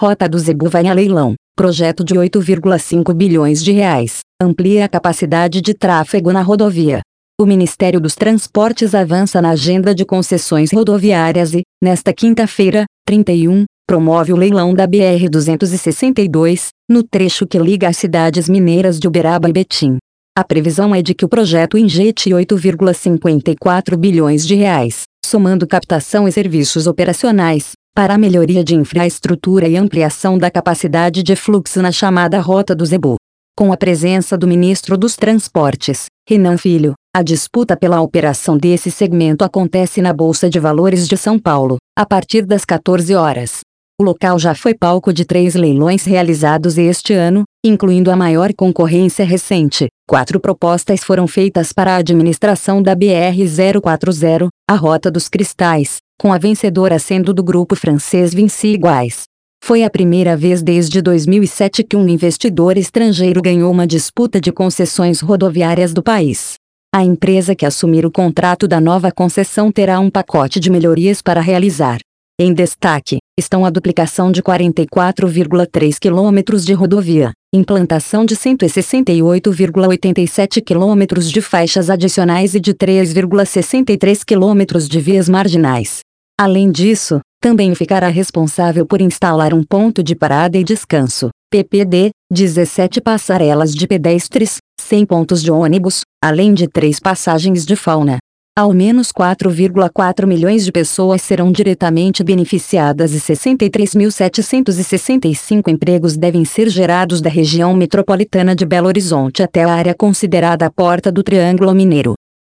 Rota do Zebu vai a leilão. Projeto de 8,5 bilhões de reais, amplia a capacidade de tráfego na rodovia. O Ministério dos Transportes avança na agenda de concessões rodoviárias e, nesta quinta-feira, 31, promove o leilão da BR-262, no trecho que liga as cidades mineiras de Uberaba e Betim. A previsão é de que o projeto injete 8,54 bilhões de reais, somando captação e serviços operacionais, para a melhoria de infraestrutura e ampliação da capacidade de fluxo na chamada Rota do Zebu. Com a presença do ministro dos Transportes, Renan Filho, a disputa pela operação desse segmento acontece na Bolsa de Valores de São Paulo, a partir das 14 horas. O local já foi palco de 3 leilões realizados este ano, incluindo a maior concorrência recente. 4 propostas foram feitas para a administração da BR-040, a Rota dos Cristais, com a vencedora sendo do grupo francês Vinci Iguais. Foi a primeira vez desde 2007 que um investidor estrangeiro ganhou uma disputa de concessões rodoviárias do país. A empresa que assumir o contrato da nova concessão terá um pacote de melhorias para realizar. Em destaque, estão a duplicação de 44,3 quilômetros de rodovia, implantação de 168,87 quilômetros de faixas adicionais e de 3,63 quilômetros de vias marginais. Além disso, também ficará responsável por instalar um ponto de parada e descanso, PPD, 17 passarelas de pedestres, 100 pontos de ônibus, além de 3 passagens de fauna. Ao menos 4,4 milhões de pessoas serão diretamente beneficiadas e 63.765 empregos devem ser gerados da região metropolitana de Belo Horizonte até a área considerada a Porta do Triângulo Mineiro.